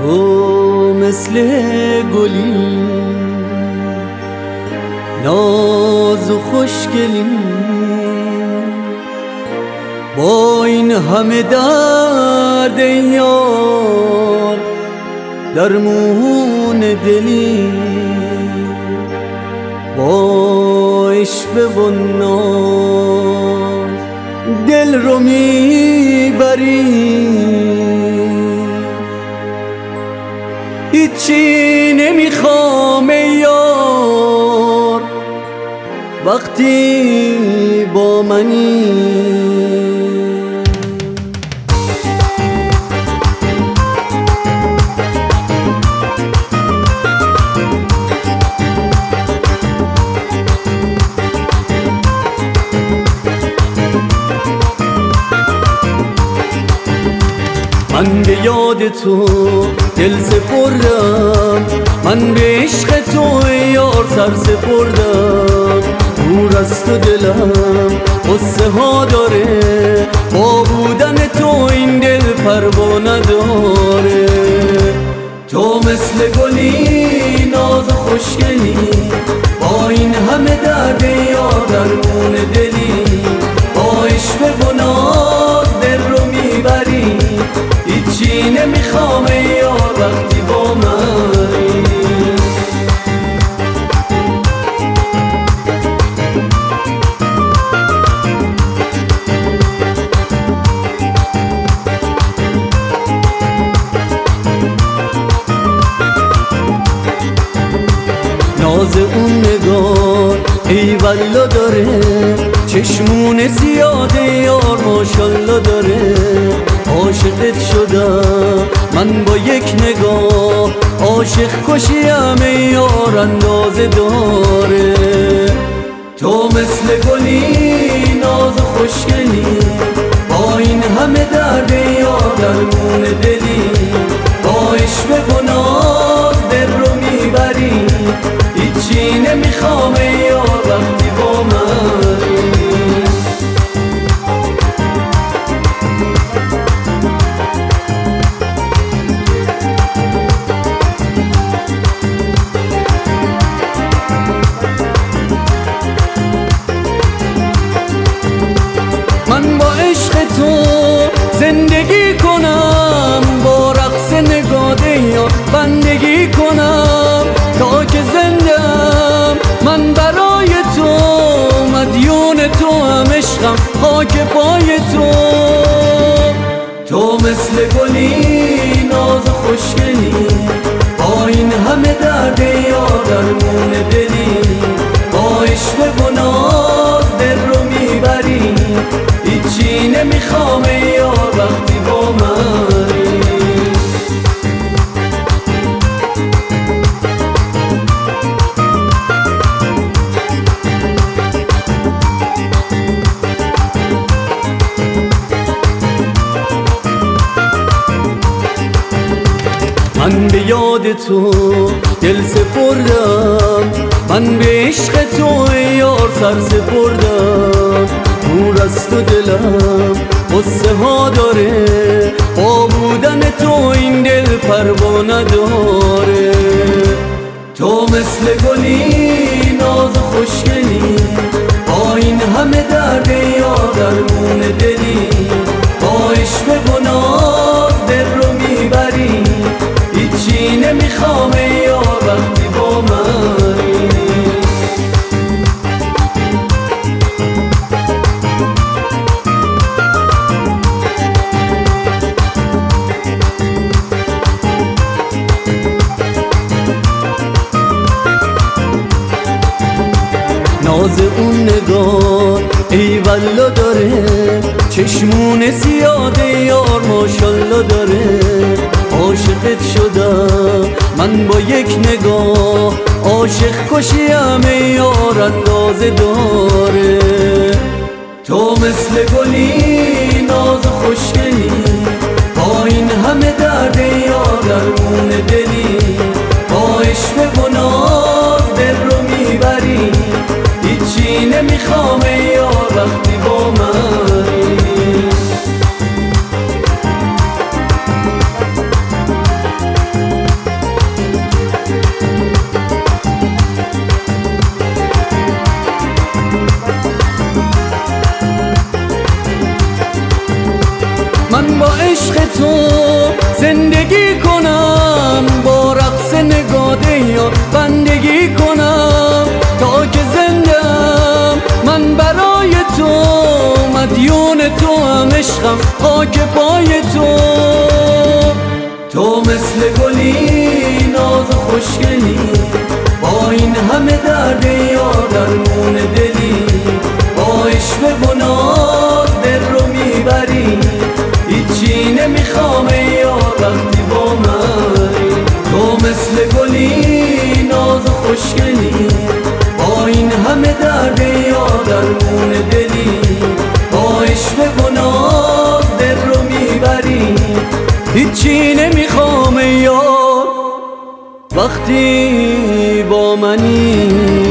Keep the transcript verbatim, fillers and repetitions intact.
تو مثل گلی ناز و خوشگلی، با این همه درد یار درمون دلی، با عشق و ناز دل رو میبری، هیچی نمیخوام یار وقتی با منی. من به یاد تو دل سپردم، من به عشق تو یار سر سپردم. دور از تو دلم قصه ها داره، با بودن تو این دل پروا نداره. تو مثل گلی ناز و خوشگلی، با این همه درد یار درمون دلی، با عشق و ناز دل رو میبری، هیچی نمیخوام یار وقتی با منی. ناز اون نگار ای والا داره، چشمون زیاده یار ماشالله داره. عاشقت شدم من با یک نگاه، عاشق کشیم ای یار اندازه داره. تو مثل گلی ناز و خوشگلی، با این همه درد یار درمون دلی، با عشق و ناز دل رو میبری، هیچی نمیخوام یار وقتی با منی. من با عشق تو زندگی کنم، با رقص نگاده یا بندگی کنم تا که زندم. من برای تو مدیون تو هم عشقم خاک پای تو. تو مثل گلی ناز و خوشگلی، با این همه درد یار درمون دلی، با عشق و ناز دل رو میبری، هیچی نمیخوام یار وقتی با منی. من به یاد تو دل سپردم، من به عشق تو یار سر سپردم. دور از تو دلم قصه ها داره، با بودن تو این دل پروا نداره. تو مثل گلی ناز و خوشگلی، با این همه درد یار درمون دلی، با عشق و ناز دل رو میبری، هیچی نمیخوام یار وقتی با منی. ناز اون نگار ای والا داره، چشمون زیاده یار ماشالله داره. عاشقت شدم من با یک نگاه، عاشق کشیم ای یار اندازه داره. تو مثل گلی ناز و خوشگلی، با این همه درد یار درمون دلی، با عشق و ناز دل رو میبری، هیچی نمیخوام یار وقتی با منی. عشق تو زندگی کنم، با رقص نگاه یا بندگی کنم تا که زندم من برای تو، مدیون تو هم عشقم خاک پای تو. تو مثل گلی ناز و خوشگلی، با این همه درد یا درمون دلی، با عشق و ناز دل رو میبری، هیچی نمیخوام یا وقتی با منی. تو مثل گلی ناز و خوشگلی، با این همه درد یا درمون دلی، با عشق و ناز دل رو میبری، هیچی نمیخوام یا وقتی با منی.